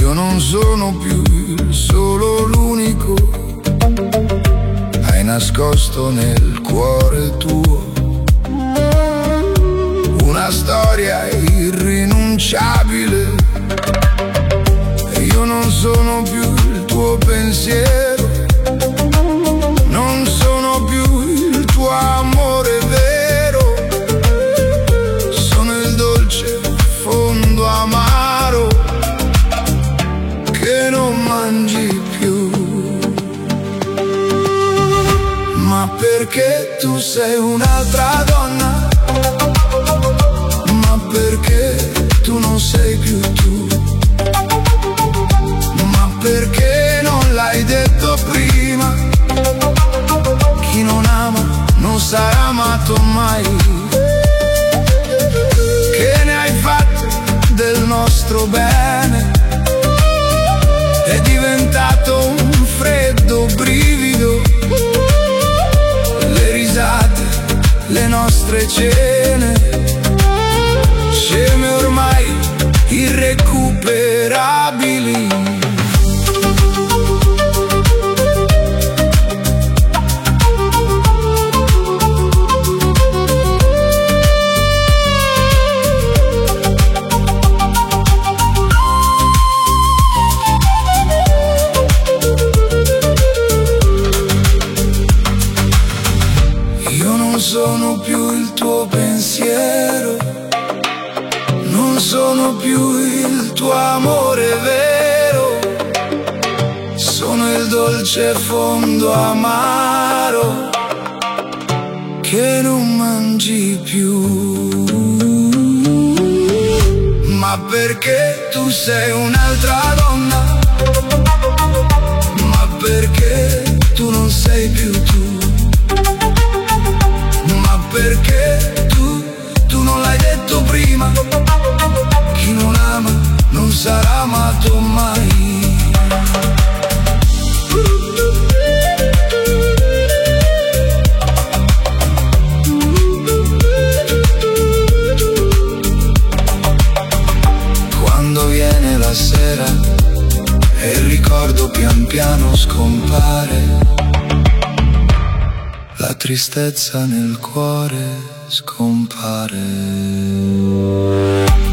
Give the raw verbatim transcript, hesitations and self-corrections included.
Io non sono più il solo l'unico, hai nascosto nel cuore tuo una storia irrinunciabile. E io non sono più il tuo pensiero, non sono più il tuo amore vero, sono il dolce fondo amaro che non mangi più. Ma perché tu sei un'altra donna? Ma perché tu non sei più tu? Ma perché non l'hai detto prima? Chi non ama non sarà amato mai. Che ne hai fatto del nostro bene? È diventato un freddo brivido, le risate, le nostre cene, sceme ormai irrecuperabili. Io non sono più il tuo pensiero, non sono più il tuo amore vero, sono il dolce fondo amaro che non mangi più. Ma perché tu sei un'altra donna? Ma perché tu non sei più tu? Ma perché tu, tu non l'hai detto prima? Chi non ama non sarà amato mai. Quando viene la sera e il ricordo pian piano scompare, la tristezza nel cuore scompare.